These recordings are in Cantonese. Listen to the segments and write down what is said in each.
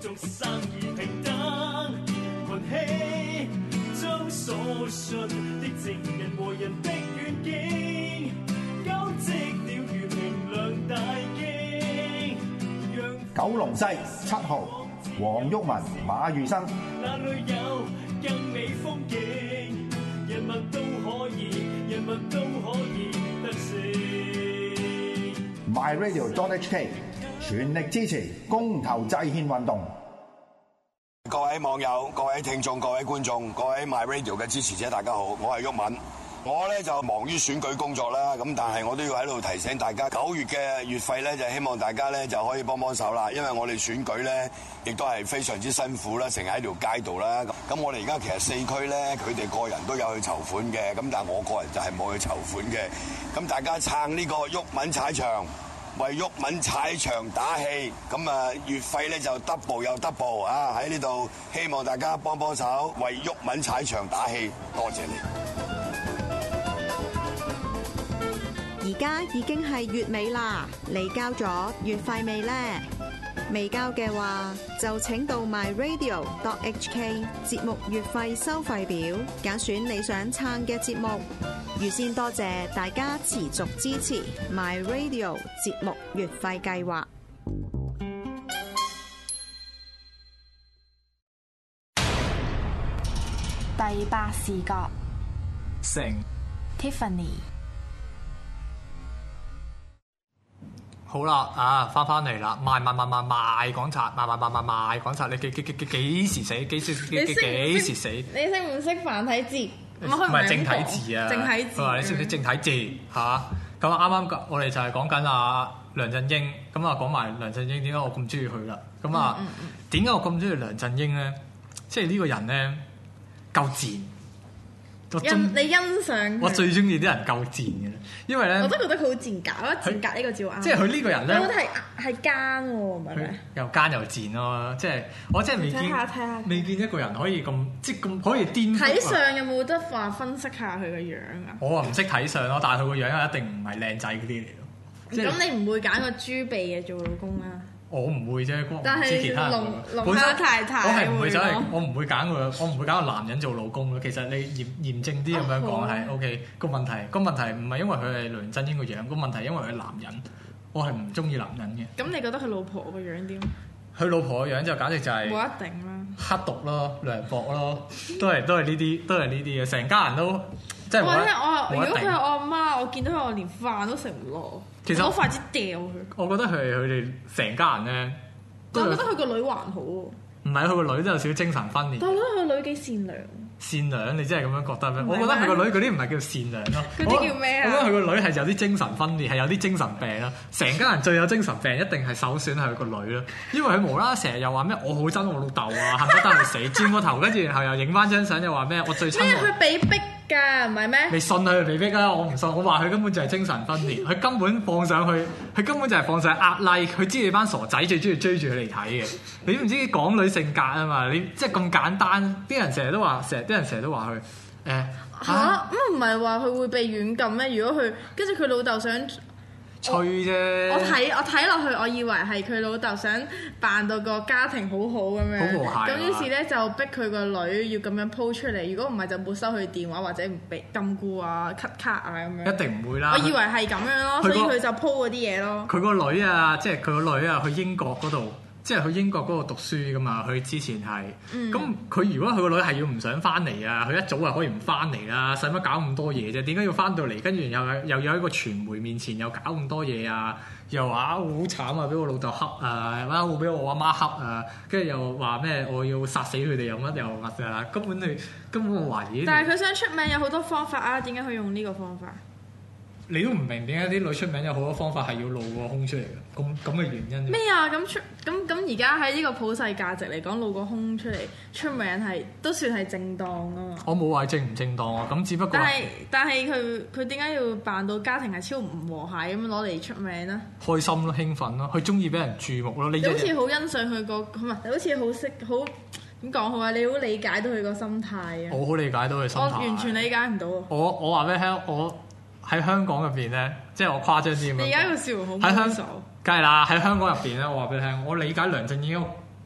眾生而平等，群起將所信的正人和人的願景，交織了如明亮大經。 九龍西7號，黃毓民、馬裕生。 那裏有更美風景，人物都可以得勝。 myradio.hk 全力支持公投制憲運動。 各位網友、各位聽眾、各位觀眾、各位 MyRadio 嘅支持者，大家好，我係毓民。我咧就忙於選舉工作啦，咁但係我都要喺度提醒大家，9月嘅月費咧就希望大家咧就可以幫幫手啦，因為我哋選舉咧亦都係非常之辛苦啦，成日喺條街度啦。咁我哋而家其實4區咧，佢哋個人都有去籌款嘅，咁但係我個人就係冇去籌款嘅。咁大家撐呢個毓民踩場，為毓民踩場打氣，咁啊月費咧就 double 又 double 啊！喺呢度希望大家幫幫手，為毓民踩場打氣，多謝你。 而家已經係月尾啦，你交咗月費未呢？未交嘅話，就請到 myradio.hk 節目月費收費表，揀選你想撐嘅節目。預先多謝大家持續支持 myradio 節目月費計劃。 第八視角， 成 Tiffany。 好啦，翻嚟啦，賣港賊，賣港賊，你幾時死？幾時死？ 你識唔識繁體字？ 唔係正體字啊！ 正體字， 你識唔識正體字嚇？咁啱啱我哋就係講緊阿梁振英，咁啊講埋梁振英點解我咁中意佢啦？咁啊點解我咁中意梁振英咧？即係呢個人咧夠賤。 你欣賞我最中意啲人夠賤嘅，因為咧， 我都覺得佢好賤格，我覺得賤格呢個字啱。 即係佢呢個人咧， 我覺得係奸喎，唔係咩？ 又奸又賤咯，即係我真係未見一個人可以咁即係咁可以顛覆。 睇相有冇得話分析下佢個樣啊？ 我啊唔識睇相咯，但係佢個樣一定唔係靚仔嗰啲嚟咯。 咁你唔會揀個豬鼻嘅做老公啦？我唔會啫， 但係其他人龍蝦太太， 我係唔會走嚟，我唔會揀個男人做老公咯。其實你嚴正啲咁樣講係 OK。個問題唔係因為佢係梁振英個樣，個問題因為佢係男人，我係唔中意男人嘅。 咁你覺得佢老婆個樣點？ 佢老婆個樣就簡直就係冇一定啦， 黑毒咯、涼薄咯，都係呢啲嘅，成家人都即係如果佢係我阿媽，我見到佢我連飯都食唔落， 其實攞筷子掉佢。 我覺得係佢哋成家人咧， 但我覺得佢個女還好喎。 唔係，佢個女都有少少精神分裂。 但我覺得佢個女幾善良。善良， 你真係咁樣覺得咩？我覺得佢個女嗰啲唔係叫善良咯。 嗰啲叫咩啊？ 我覺得佢個女係有啲精神分裂，係有啲精神病啦。成家人最有精神病一定係首選係佢個女咯，因為佢無啦啦成日又話咩我好憎我老豆啊，恨不得佢死，轉個頭跟住然後又影翻張相又話咩我最親。 咩？佢被逼㗎，唔係咩？ 你信佢被逼啊？我唔信，我話佢根本就係精神分裂，佢根本放上去，佢根本就係放上去壓 like，佢知你班傻仔最中意追住佢嚟睇嘅。你都唔知啲港女性格啊嘛？你即係咁簡單，啲人成日都話佢。 咁唔係話佢會被軟禁咩？如果佢跟住佢老豆想吹啫， 我睇落去，我以為係佢老豆想扮到個家庭好好咁樣， 好和諧。 咁於是咧就逼佢個女要咁樣 po 出嚟，如果唔係就冇收佢電話或者唔俾禁錮啊、cut 卡啊咁樣。 一定唔會啦。 我以為係咁樣咯，所以佢就 po 嗰啲嘢咯。 佢個女啊，即係佢個女啊，去英國嗰度。即係去英國嗰度讀書噶嘛，佢之前係，咁佢如果佢個女係要唔想翻嚟啊，佢一早就可以唔翻嚟啦，使乜搞咁多嘢啫？點解要翻到嚟，跟住又要喺個傳媒面前又搞咁多嘢啊？又話好慘啊，俾我老豆恰啊，會俾我阿媽恰啊，跟住又話咩我要殺死佢哋又乜又乜啊？根本我懷疑。 但係佢想出名有好多方法啊，點解佢用呢個方法？ 你都唔明點解啲女出名有好多方法係要露個胸出嚟嘅，咁嘅原因咩啊？咁而家喺呢個普世價值嚟講，露個胸出嚟出名係都算係正當啊嘛。 我冇話正唔正當啊，咁只不過。 但係佢點解要扮到家庭係超唔和諧咁攞嚟出名呢？ 開心咯，興奮咯，佢中意俾人注目咯。你好似好欣賞佢個唔係，你好似好識好點講好啊？你好理解到佢個心態啊！ 我好理解到佢心態。 我完全理解唔到啊！ 我話俾你聽，我喺香港入邊咧，即係我誇張啲咁樣。 你而家個笑容好猥瑣。 梗係啦，喺香港入邊咧，我話俾你聽，我理解梁振英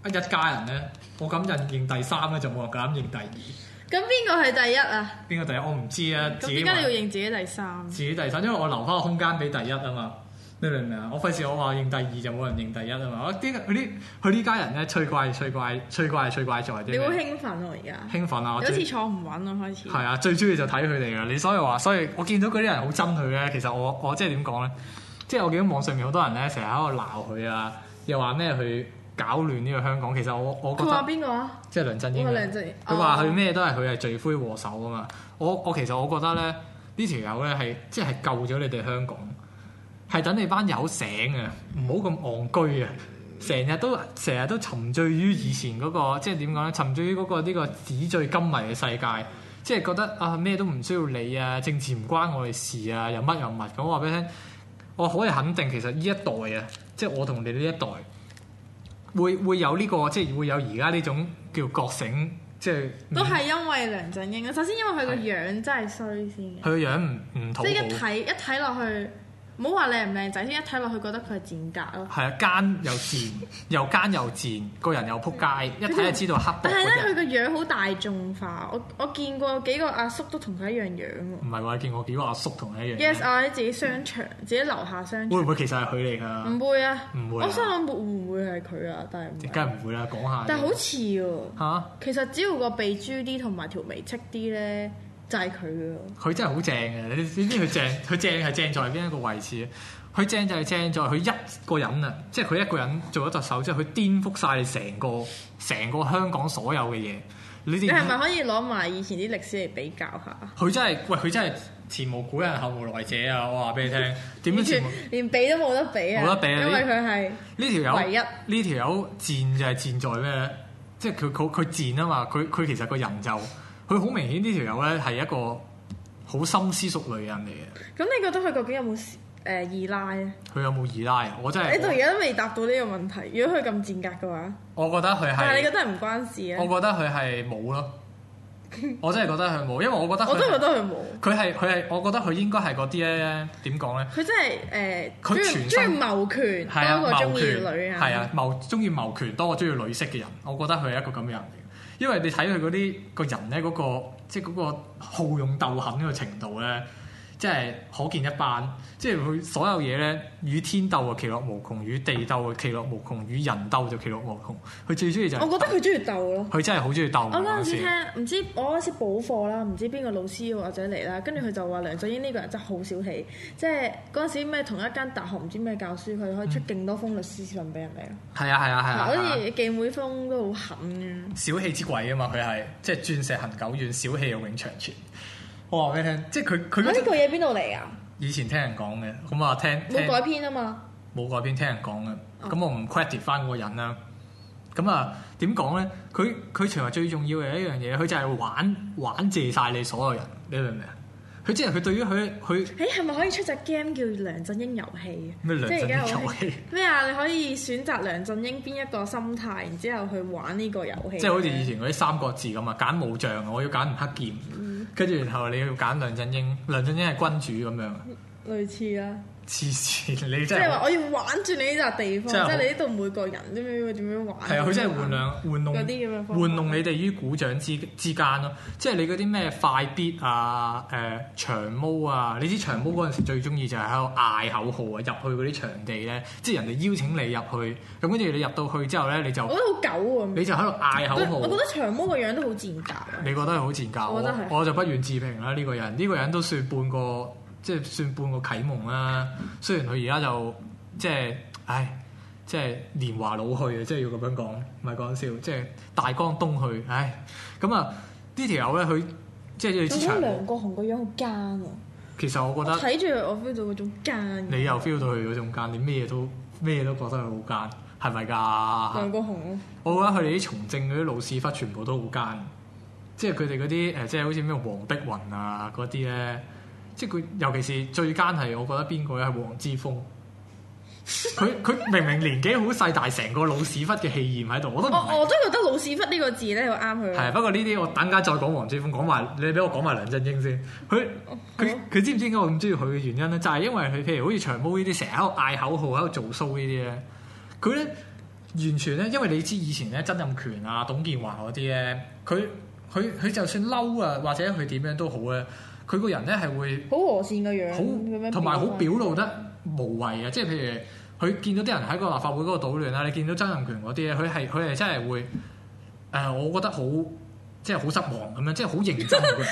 一家人咧，我敢認第三咧，就冇人敢認第二。 咁邊個係第一啊？ 邊個第一我唔知啊。 咁點解你要認自己第三？ 自己第三，因為我留翻個空間俾第一啊嘛。你明唔明啊？我費事我話認第二就冇人認第一啊嘛。佢呢家人咧吹怪在啲。 你好興奮喎而家。 興奮啊！ 好似坐唔穩啊開始。 係啊，最中意就睇佢哋噶。你所以我見到嗰啲人好憎佢咧。其實我即係點講咧？即係我見到網上面好多人咧，成日喺度鬧佢啊，又話咩去搞亂呢個香港。其實我覺得。佢話邊個啊？即係梁振英。佢話佢咩都係佢係罪魁禍首啊嘛。我其實我覺得咧，呢條友咧係即係救咗你哋香港。係等你班友醒啊，唔好咁戇居啊！成日都沉醉於以前嗰個，即係點講咧？沉醉於嗰個呢個紙醉金迷嘅世界，即係覺得啊咩都唔需要理啊，政治唔關我哋事啊，又乜又乜咁。我話俾你聽，我可以肯定，其實呢一代啊，即係我同你呢一代，會有呢個，即係會有而家呢種叫覺醒，即係都係因為梁振英啊。首先因為佢個樣真係衰先嘅， 佢個樣唔討好， 即係一睇落去。唔好話靚唔靚仔先，一睇落去覺得佢係賤格咯。係啊， 奸又賤，又奸又賤，個人又撲街，一睇就知道黑白。 但係咧，佢個樣好大眾化。我見過幾個阿叔都同佢一樣樣喎。 唔係話見過幾個阿叔同佢一樣。 Yes，喺自己商場，自己樓下商場。 會唔會其實係佢嚟㗎？唔會啊， 唔會。 我心諗會唔會係佢啊？但係梗係唔會啦，講下。 但係好似喎。 嚇！ 其實只要個鼻珠啲同埋條眉戚啲咧。就係佢喎， 佢真係好正嘅。你知佢正？佢正係正在邊一個位置？佢正就係正在佢一個人啊！即係佢一個人做咗特首之後，佢顛覆晒你成個香港所有嘅嘢。你係咪可以攞埋以前啲歷史嚟比較下？ 佢真係前無古人後無來者啊！我話俾你聽，點樣連比都冇得比啊！ 冇得比啊！ 因為佢係呢條友唯一呢條友賤就係賤在咩咧？即係佢賤啊嘛！佢其實個人就佢好明顯呢條友咧係一個好深思熟慮嘅人嚟嘅。 咁你覺得佢究竟有冇二奶咧？佢有冇二奶啊？我真係你到而家都未答到呢個問題。如果佢咁賤格嘅話， 我覺得佢係。但係你覺得係唔關事啊？ 我覺得佢係冇咯。我真係覺得佢冇，因為我覺得我都覺得佢冇。 佢係，我覺得佢應該係嗰啲咧點講咧？ 佢真係佢全中意謀權多過中意女啊。 係啊，中意謀權多過中意女色嘅人。我覺得佢係一個咁樣人嚟嘅。因為你睇佢嗰啲個人咧，嗰個即係嗰個好勇鬥狠嗰個程度咧，即係可見一斑。即係佢所有嘢咧，與天鬥啊，其樂無窮；與地鬥啊，其樂無窮；與人鬥就其樂無窮。佢最中意就係我覺得佢中意鬥咯。 佢真係好中意鬥。 我嗰陣時聽，唔知我嗰陣時補課啦，唔知邊個老師或者嚟啦，跟住佢就話梁振英呢個人真係好小氣，即係嗰陣時咩同一間大學唔知咩教書，佢可以出勁多封律師信俾人哋咯。 係啊， 好似記每封都好狠嘅。 小氣之鬼啊嘛，佢係即係鑽石恒久遠，小氣又永長存。我話俾你聽，即係佢呢句嘢邊度嚟啊？ 以前聽人講嘅，咁啊聽冇改編啊嘛， 冇改編聽人講嘅，咁我唔 credit 翻嗰個人啦。咁啊點講咧？佢除咗最重要嘅一樣嘢，佢就係玩謝晒你所有人，你明唔明啊？佢即係佢對於佢係咪可以出隻 game 叫梁振英遊戲？ 咩梁振英遊戲？ 咩啊？你可以選擇梁振英邊一個心態，然之後去玩呢個遊戲。 即係好似以前嗰啲三國志咁啊，揀武將，我要揀吳克儉，跟住然後你要揀梁振英，梁振英係君主咁樣。 類似啦。 黐線，你真係。 即係話我要玩住你呢笪地方，即係你呢度每個人點樣玩。 係啊，佢真係玩弄嗰啲咁樣。 玩弄你哋於股掌之間咯，即係你嗰啲咩快必啊、長毛啊，你知長毛嗰陣時最中意就係喺度嗌口號啊，入去嗰啲場地咧，即係人哋邀請你入去，咁跟住你入到去之後咧，你就我覺得好狗喎。 你就喺度嗌口號。 我覺得長毛個樣都好賤格。 你覺得係好賤格？ 我覺得係。 我就不願置評啦。呢個人都算半個。即係算半個啟蒙啦，雖然佢而家就即係年華老去啊，即係要咁樣講，唔係講笑，即係大江東去，咁啊呢條友咧，佢即係你知長。 梁國雄個樣好奸啊！ 其實我覺得睇住我 feel 到嗰種奸。 你又 feel 到佢嗰種奸，你咩都覺得佢好奸，係咪㗎？ 梁國雄我覺得佢哋啲從政嗰啲老屎忽全部都好奸，即係佢哋嗰啲即係好似咩黃碧雲啊嗰啲咧。即係佢，尤其是最奸係，我覺得邊個咧係黃之鋒。佢明明年紀好細，但係成個老屎忽嘅氣焰喺度，我都覺得老屎忽呢個字咧好啱佢。 係，不過呢啲我等間再講黃之鋒，講埋你俾我講埋梁振英先。佢知唔知點解我咁中意佢嘅原因咧？就係因為佢譬如好似長毛呢啲成日喺度嗌口號、喺度做 show 呢啲咧，佢咧完全咧，因為你知以前咧曾蔭權啊、董建華嗰啲咧，佢就算嬲啊，或者佢點樣都好咧，佢個人咧係會好和善嘅樣， 好同埋好表露得無謂啊！即係譬如佢見到啲人喺個立法會嗰度搗亂啦，你見到曾蔭權嗰啲咧，佢係真係會我覺得好即係好失望咁樣，即係好認真嘅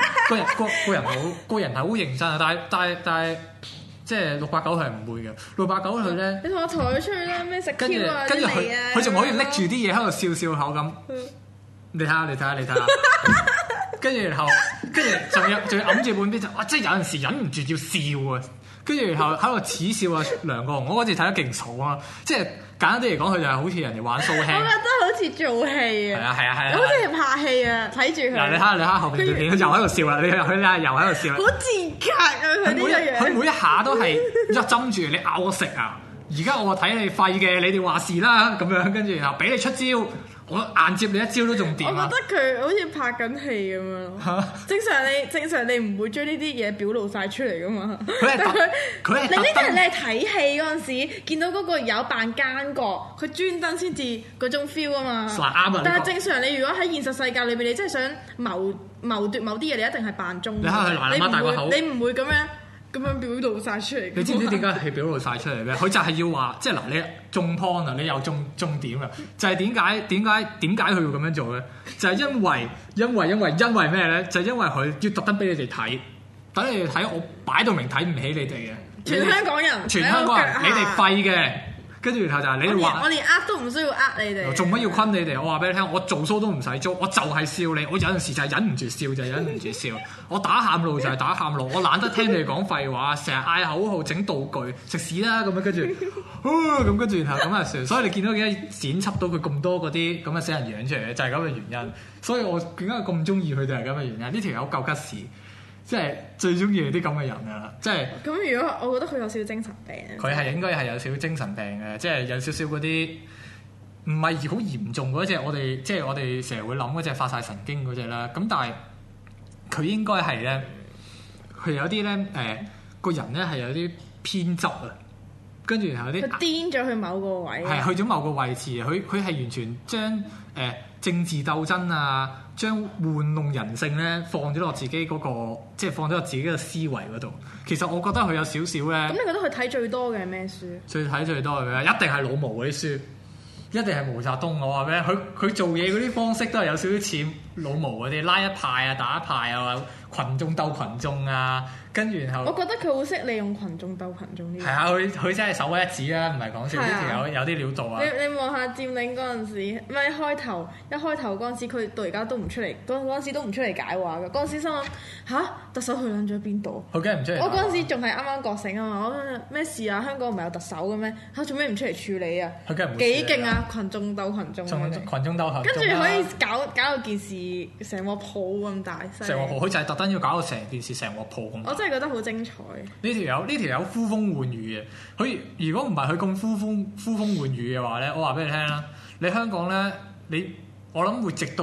個人係好認真啊！但係即係689佢係唔會嘅，689佢咧， 你同我抬佢出去啦，咩食 Q 啊， 跟住佢仲可以拎住啲嘢喺度笑口咁。你睇下，跟住然後仲要揞住半邊就，哇！即係有陣時忍唔住要笑啊！跟住然後喺度恥笑啊梁國雄，我嗰次睇得勁爽啊！即係簡單啲嚟講，佢就係好似人哋玩 show hand， 我覺得好似做戲啊， 係啊， 好似拍戲啊，睇住佢。 嗱，你睇下後邊佢又喺度笑啦，佢又喺度笑啦， 好賤格啊！佢呢個樣， 佢每一下都係一針住你咬我食啊！而家我睇你廢嘅，你哋話事啦咁樣，跟住然後俾你出招。我硬接你一招都仲掂啊！ 我覺得佢好似拍緊戲咁樣咯。正常你唔會將呢啲嘢表露晒出嚟噶嘛。佢你呢啲人你係睇戲嗰陣時，見到嗰個有扮奸角，佢專登先至嗰種 feel 啊嘛。 啱啊！ 但係正常你如果喺現實世界裏邊，你真係想謀奪某啲嘢，你一定係扮忠。 你睇佢嗱嗱大個口， 你唔會咁樣表露晒出嚟。 你知唔知點解係表露晒出嚟咩？佢就係要話，即係嗱，你中 point 啊，你又中點啊，就係點解佢要咁樣做咧？就係因為咩咧？就係因為佢要特登俾你哋睇，等你哋睇，我擺到明睇唔起你哋嘅。 全香港人， 你哋廢嘅。跟住然後就係你哋話， 我連都唔需要你哋。 做乜要昆你哋？我話俾你聽，我做 show 都唔使租，我就係笑你。我有陣時就係忍唔住笑，就係忍唔住笑。我打喊路就係打喊路，我懶得聽你哋講廢話，成日嗌口號、整道具、食屎啦咁樣，跟住咁跟住然後咁啊算。所以你見到點解剪輯到佢咁多嗰啲咁嘅死人樣出嚟，就係咁嘅原因。所以我點解咁中意佢就係咁嘅原因。呢條友夠吉士。即係最中意啲咁嘅人㗎啦，即係咁。如果我覺得佢有少少精神病， 佢係應該係有少少精神病嘅，即係有少少嗰啲唔係好嚴重嗰隻，我哋成日會諗嗰隻發晒神經嗰隻啦。咁但係佢應該係咧，佢有啲咧個人咧係有啲偏執啊，跟住然後啲佢癲咗去某個位， 係去咗某個位置，佢係完全將政治鬥爭啊，將玩弄人性咧放咗落自己嗰個，即係放咗落自己嘅思維嗰度。其實我覺得佢有少少咧。 咁你覺得佢睇最多嘅係咩書？ 睇最多嘅一定係老毛嗰啲書，一定係毛澤東。我話咩？佢做嘢嗰啲方式都係有少少似老毛嗰啲，拉一派啊，打一派啊，群眾鬥群眾啊，跟住然後。 我覺得佢好識利用群眾鬥群眾呢啲。係啊，佢真係手握一指啦，唔係講笑。呢條友有啲料到啊！ 你望下佔領嗰陣時，唔係一開頭嗰陣時，佢到而家都唔出嚟，嗰陣時都唔出嚟解話嘅。嗰陣時心諗吓，特首去撚咗邊度？ 佢梗係唔出嚟。 我嗰陣時仲係啱啱覺醒啊嘛！我咩事啊？香港唔係有特首嘅咩？嚇做咩唔出嚟處理啊？ 佢梗係唔幾勁啊！群眾鬥群眾， 群眾鬥群眾， 跟住可以搞到件事成鑊泡咁大， 成鑊泡，佢就係特登要搞到成件事成鑊泡咁。 我真係覺得好精彩。 呢條友呼風喚雨嘅，佢如果唔係佢咁呼風喚雨嘅話咧，我話俾你聽啦，你香港咧，我諗會直到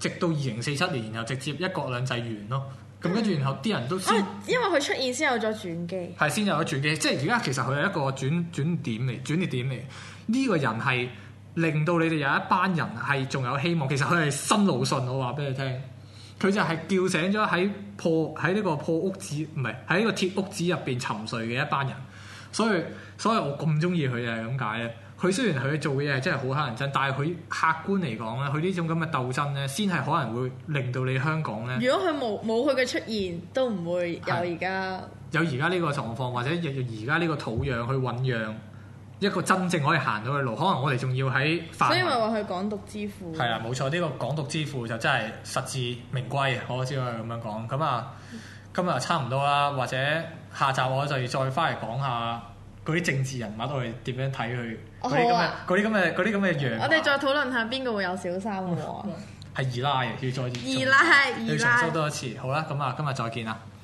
2047年，然後直接一國兩制完咯。咁跟住然後啲人都先， 因為佢出現先有咗轉機， 係先有咗轉機，即係而家其實佢係一個轉捩點嚟。呢個人係令到你哋有一班人係仲有希望。其實佢係新魯迅，我話俾你聽。佢就係叫醒咗喺呢個破屋子，唔係喺呢個鐵屋子入邊沉睡嘅一班人，所以我咁中意佢就係咁解咧。佢雖然佢做嘅嘢係真係好乞人憎，但係佢客觀嚟講咧，佢呢種咁嘅鬥爭咧，先係可能會令到你香港咧。 如果佢冇佢嘅出現，都唔會有而家呢個狀況，或者有而家呢個土壤去醖釀一個真正可以行到嘅路。可能我哋仲要喺所以咪話佢港獨之父。 係啊，冇錯，呢個港獨之父就真係實至名歸，我先可以咁樣講。咁啊，今日差唔多啦，或者下集我就要再翻嚟講下嗰啲政治人物，我哋點樣睇佢嗰啲咁嘅樣。 我哋再討論下邊個會有小三喎？ 係二奶嘅，要再二奶要重複多一次。好啦，咁啊，今日再見啦。